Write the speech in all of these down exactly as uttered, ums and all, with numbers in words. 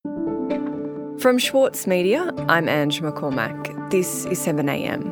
From Schwartz Media, I'm Ange McCormack. This is seven a m.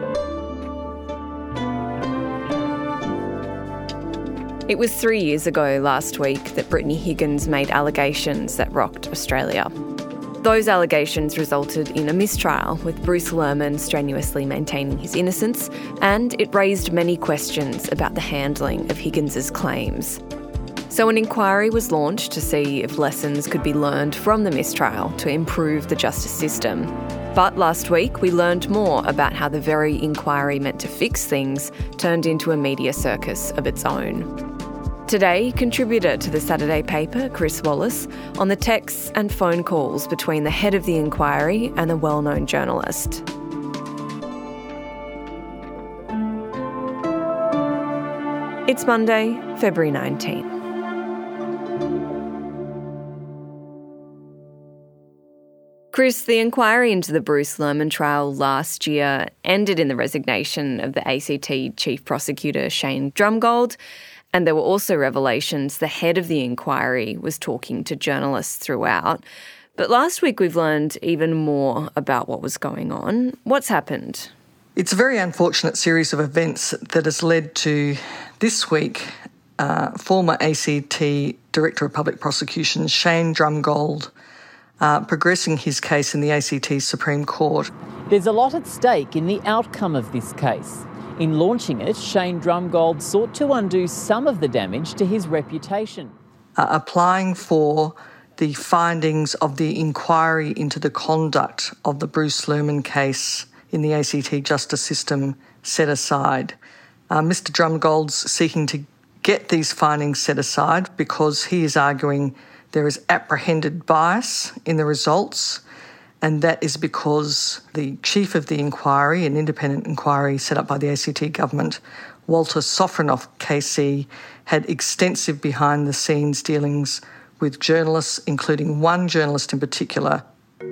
It was three years ago last week that Brittany Higgins made allegations that rocked Australia. Those allegations resulted in a mistrial, with Bruce Lerman strenuously maintaining his innocence, and it raised many questions about the handling of Higgins's claims. So an inquiry was launched to see if lessons could be learned from the mistrial to improve the justice system. But last week we learned more about how the very inquiry meant to fix things turned into a media circus of its own. Today, contributor to the Saturday paper, Chris Wallace, on the texts and phone calls between the head of the inquiry and the well-known journalist. It's Monday, February nineteenth. Chris, the inquiry into the Bruce Lerman trial last year ended in the resignation of the A C T Chief Prosecutor Shane Drumgold, and there were also revelations the head of the inquiry was talking to journalists throughout. But last week we've learned even more about what was going on. What's happened? It's a very unfortunate series of events that has led to this week uh, former A C T Director of Public Prosecution Shane Drumgold Uh, progressing his case in the A C T Supreme Court. There's a lot at stake in the outcome of this case. In launching it, Shane Drumgold sought to undo some of the damage to his reputation. Uh, applying for the findings of the inquiry into the conduct of the Bruce Lerman case in the A C T justice system set aside. Uh, Mister Drumgold's seeking to get these findings set aside because he is arguing there is apprehended bias in the results, and that is because the chief of the inquiry, an independent inquiry set up by the A C T government, Walter Sofronoff K C, had extensive behind-the-scenes dealings with journalists, including one journalist in particular.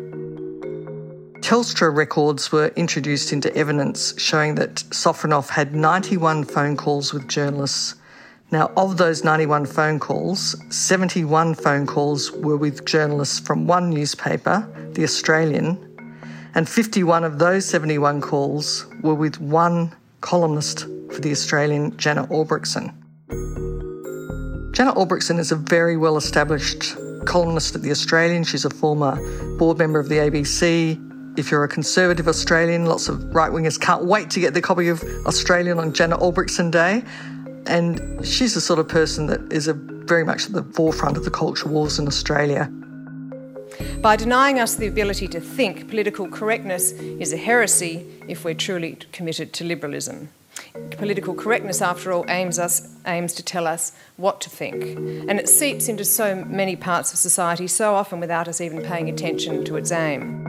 Telstra records were introduced into evidence showing that Sofronoff had ninety-one phone calls with journalists. Now, of those ninety-one phone calls, seventy-one phone calls were with journalists from one newspaper, The Australian, and fifty-one of those seventy-one calls were with one columnist for The Australian, Janet Albrechtsen. Janet Albrechtsen is a very well-established columnist at The Australian. She's a former board member of the A B C. If you're a conservative Australian, lots of right-wingers can't wait to get their copy of Australian on Janet Albrechtsen Day. And she's the sort of person that is a, very much at the forefront of the culture wars in Australia. By denying us the ability to think, political correctness is a heresy if we're truly committed to liberalism. Political correctness, after all, aims us aims to tell us what to think. And it seeps into so many parts of society, so often without us even paying attention to its aim.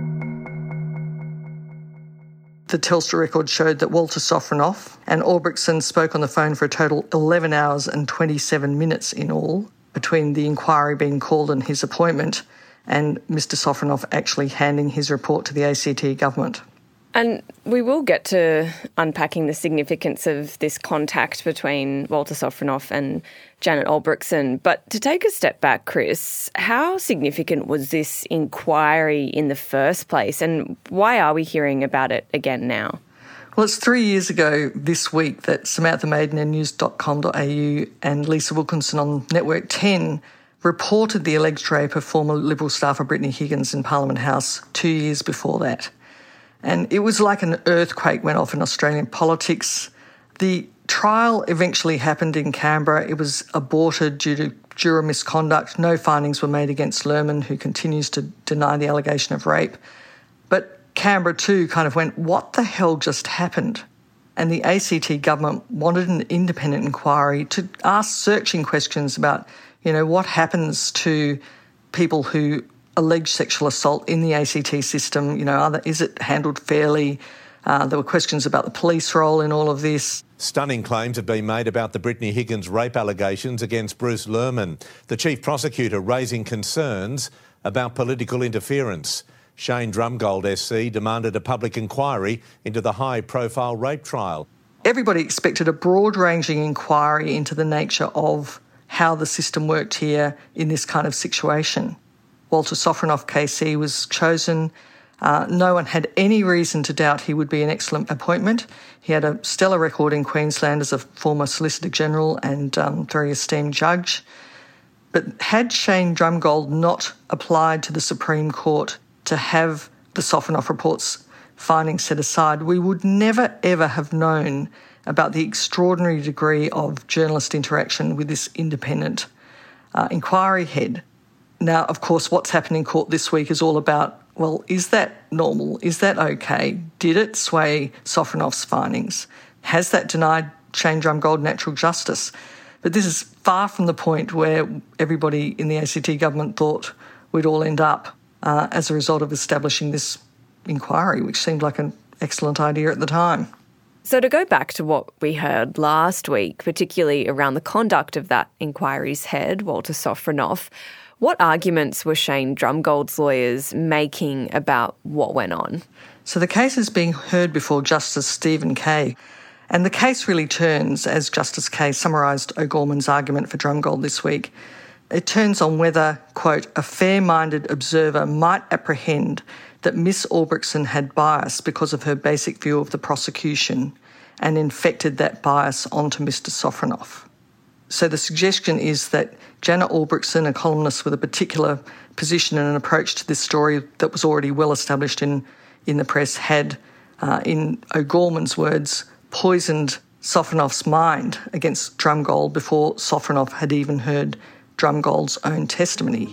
The Telstra record showed that Walter Sofronoff and Albrechtsen spoke on the phone for a total eleven hours and twenty-seven minutes in all, between the inquiry being called and his appointment, and Mister Sofronoff actually handing his report to the A C T government. And we will get to unpacking the significance of this contact between Walter Sofronoff and Janet Albrechtsen. But to take a step back, Chris, how significant was this inquiry in the first place, and why are we hearing about it again now? Well, it's three years ago this week that Samantha Maiden in news dot com dot a u and Lisa Wilkinson on Network ten reported the alleged rape of former Liberal staffer Brittany Higgins in Parliament House two years before that. And it was like an earthquake went off in Australian politics. The trial eventually happened in Canberra. It was aborted due to juror misconduct. No findings were made against Lerman, who continues to deny the allegation of rape. But Canberra too kind of went, what the hell just happened? And the A C T government wanted an independent inquiry to ask searching questions about, you know, what happens to people who alleged sexual assault in the A C T system. You know, are the, is it handled fairly? Uh, there were questions about the police role in all of this. Stunning claims have been made about the Brittany Higgins rape allegations against Bruce Lerman, the chief prosecutor raising concerns about political interference. Shane Drumgold S C demanded a public inquiry into the high-profile rape trial. Everybody expected a broad-ranging inquiry into the nature of how the system worked here in this kind of situation. Walter Sofronoff K C was chosen. Uh, no one had any reason to doubt he would be an excellent appointment. He had a stellar record in Queensland as a former Solicitor General and um, very esteemed judge. But had Shane Drumgold not applied to the Supreme Court to have the Sofronoff report's findings set aside, we would never ever have known about the extraordinary degree of journalist interaction with this independent uh, inquiry head. Now, of course, what's happened in court this week is all about, well, is that normal? Is that okay? Did it sway Sofronoff's findings? Has that denied Shane Drumgold natural justice? But this is far from the point where everybody in the A C T government thought we'd all end up uh, as a result of establishing this inquiry, which seemed like an excellent idea at the time. So to go back to what we heard last week, particularly around the conduct of that inquiry's head, Walter Sofronoff, what arguments were Shane Drumgold's lawyers making about what went on? So the case is being heard before Justice Stephen Kay, and the case really turns, as Justice Kay summarised O'Gorman's argument for Drumgold this week, it turns on whether, quote, a fair-minded observer might apprehend that Miss Albrechtsen had bias because of her basic view of the prosecution and infected that bias onto Mister Sofronoff. So the suggestion is that Janet Albrechtsen, a columnist with a particular position and an approach to this story that was already well established in, in the press, had, uh, in O'Gorman's words, poisoned Sofronoff's mind against Drumgold before Sofronoff had even heard Drumgold's own testimony.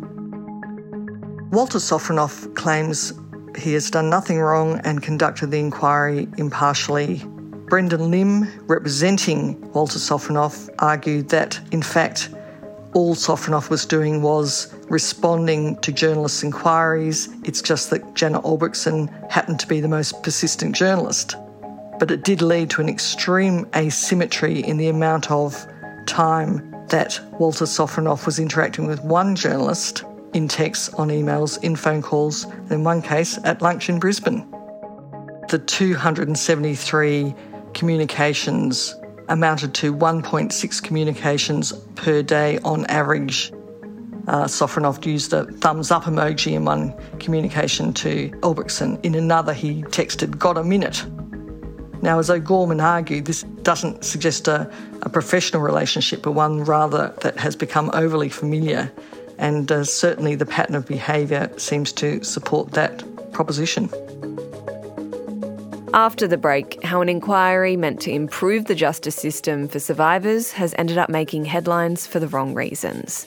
Walter Sofronoff claims he has done nothing wrong and conducted the inquiry impartially. Brendan Lim, representing Walter Sofronoff, argued that, in fact, all Sofronoff was doing was responding to journalists' inquiries. It's just that Janet Albrechtsen happened to be the most persistent journalist. But it did lead to an extreme asymmetry in the amount of time that Walter Sofronoff was interacting with one journalist in texts, on emails, in phone calls, and in one case at lunch in Brisbane. The two hundred seventy-three communications amounted to one point six communications per day on average. Uh, Sofronoff used a thumbs up emoji in one communication to Albrechtsen. In another, he texted, "Got a minute." Now, as O'Gorman argued, this doesn't suggest a, a professional relationship, but one rather that has become overly familiar, and uh, certainly the pattern of behaviour seems to support that proposition. After the break, how an inquiry meant to improve the justice system for survivors has ended up making headlines for the wrong reasons.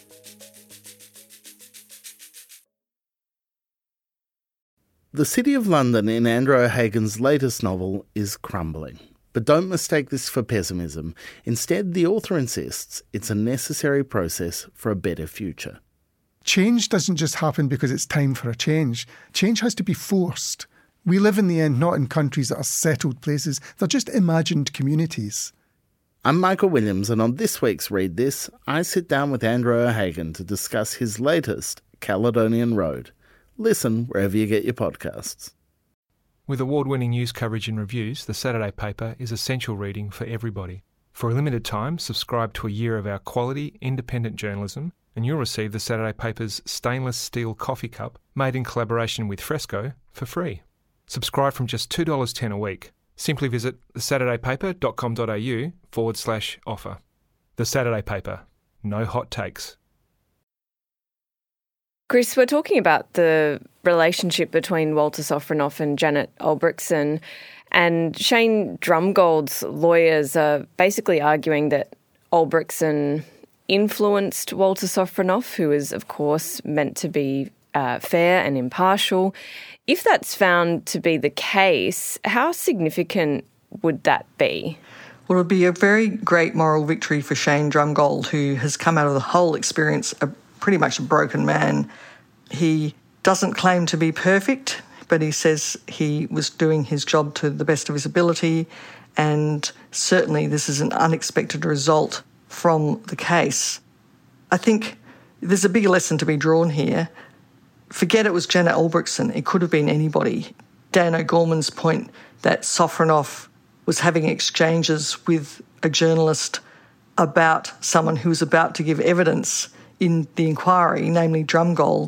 The City of London in Andrew O'Hagan's latest novel is crumbling. But don't mistake this for pessimism. Instead, the author insists it's a necessary process for a better future. Change doesn't just happen because it's time for a change. Change has to be forced. We live in the end not in countries that are settled places, they're just imagined communities. I'm Michael Williams, and on this week's Read This, I sit down with Andrew O'Hagan to discuss his latest, Caledonian Road. Listen wherever you get your podcasts. With award-winning news coverage and reviews, The Saturday Paper is essential reading for everybody. For a limited time, subscribe to a year of our quality, independent journalism, and you'll receive The Saturday Paper's stainless steel coffee cup, made in collaboration with Fresco, for free. Subscribe from just two dollars ten a week. Simply visit thesaturdaypaper.com.au forward slash offer. The Saturday Paper. No hot takes. Chris, we're talking about the relationship between Walter Sofronoff and Janet Albrechtsen, and Shane Drumgold's lawyers are basically arguing that Albrechtsen influenced Walter Sofronoff, who is, of course, meant to be uh, fair and impartial. If that's found to be the case, how significant would that be? Well, it would be a very great moral victory for Shane Drumgold, who has come out of the whole experience a pretty much a broken man. He doesn't claim to be perfect, but he says he was doing his job to the best of his ability, and certainly this is an unexpected result from the case. I think there's a big lesson to be drawn here. Forget it was Janet Albrechtsen, it could have been anybody. Dan O'Gorman's point that Sofronoff was having exchanges with a journalist about someone who was about to give evidence in the inquiry, namely Drumgold,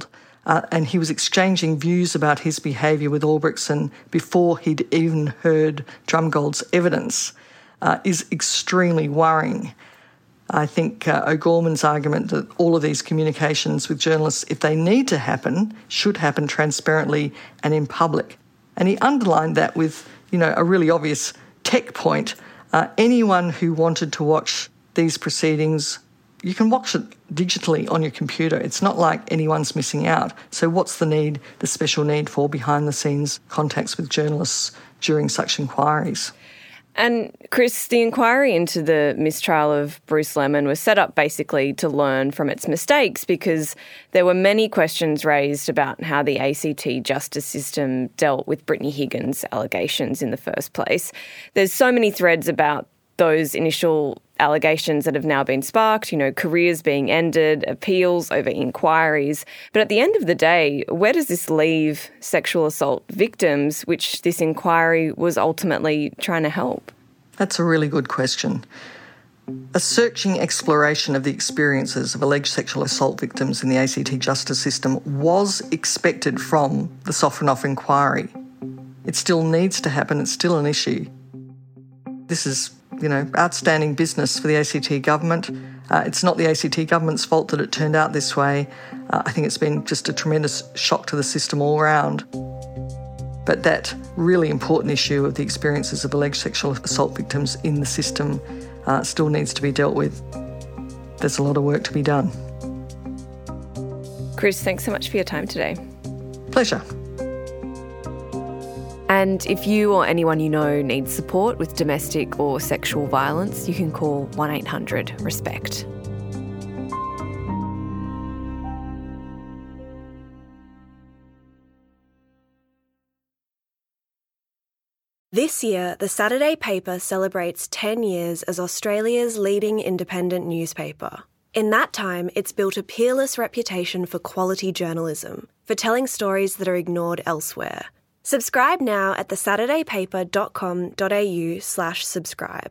uh, and he was exchanging views about his behaviour with Albrechtsen before he'd even heard Drumgold's evidence, uh, is extremely worrying. I think uh, O'Gorman's argument that all of these communications with journalists, if they need to happen, should happen transparently and in public. And he underlined that with, you know, a really obvious tech point. Uh, anyone who wanted to watch these proceedings, you can watch it digitally on your computer. It's not like anyone's missing out. So what's the need, the special need for behind-the-scenes contacts with journalists during such inquiries? And Chris, the inquiry into the mistrial of Bruce Lerman was set up basically to learn from its mistakes, because there were many questions raised about how the A C T justice system dealt with Brittany Higgins' allegations in the first place. There's so many threads about those initial allegations that have now been sparked, you know, careers being ended, appeals over inquiries. But at the end of the day, where does this leave sexual assault victims, which this inquiry was ultimately trying to help? That's a really good question. A searching exploration of the experiences of alleged sexual assault victims in the A C T justice system was expected from the Sofronoff inquiry. It still needs to happen. It's still an issue. This is, you know, outstanding business for the A C T government. Uh, it's not the A C T government's fault that it turned out this way. Uh, I think it's been just a tremendous shock to the system all round. But that really important issue of the experiences of alleged sexual assault victims in the system uh, still needs to be dealt with. There's a lot of work to be done. Chris, thanks so much for your time today. Pleasure. And if you or anyone you know needs support with domestic or sexual violence, you can call one eight hundred RESPECT. This year, the Saturday paper celebrates ten years as Australia's leading independent newspaper. In that time, it's built a peerless reputation for quality journalism, for telling stories that are ignored elsewhere. Subscribe now at the saturday paper dot com dot a u slash subscribe.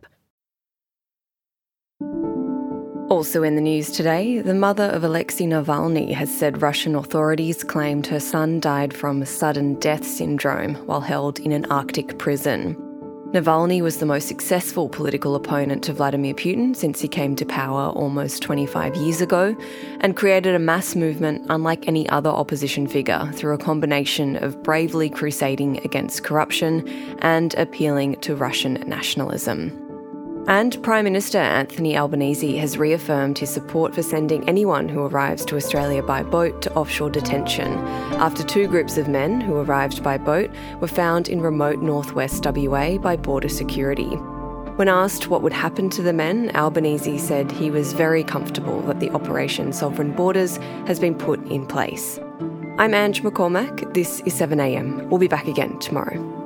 Also in the news today, the mother of Alexei Navalny has said Russian authorities claimed her son died from sudden death syndrome while held in an Arctic prison. Navalny was the most successful political opponent to Vladimir Putin since he came to power almost twenty-five years ago, and created a mass movement unlike any other opposition figure through a combination of bravely crusading against corruption and appealing to Russian nationalism. And Prime Minister Anthony Albanese has reaffirmed his support for sending anyone who arrives to Australia by boat to offshore detention, after two groups of men who arrived by boat were found in remote northwest W A by Border Security. When asked what would happen to the men, Albanese said he was very comfortable that the Operation Sovereign Borders has been put in place. I'm Ange McCormack. This is seven a m. We'll be back again tomorrow.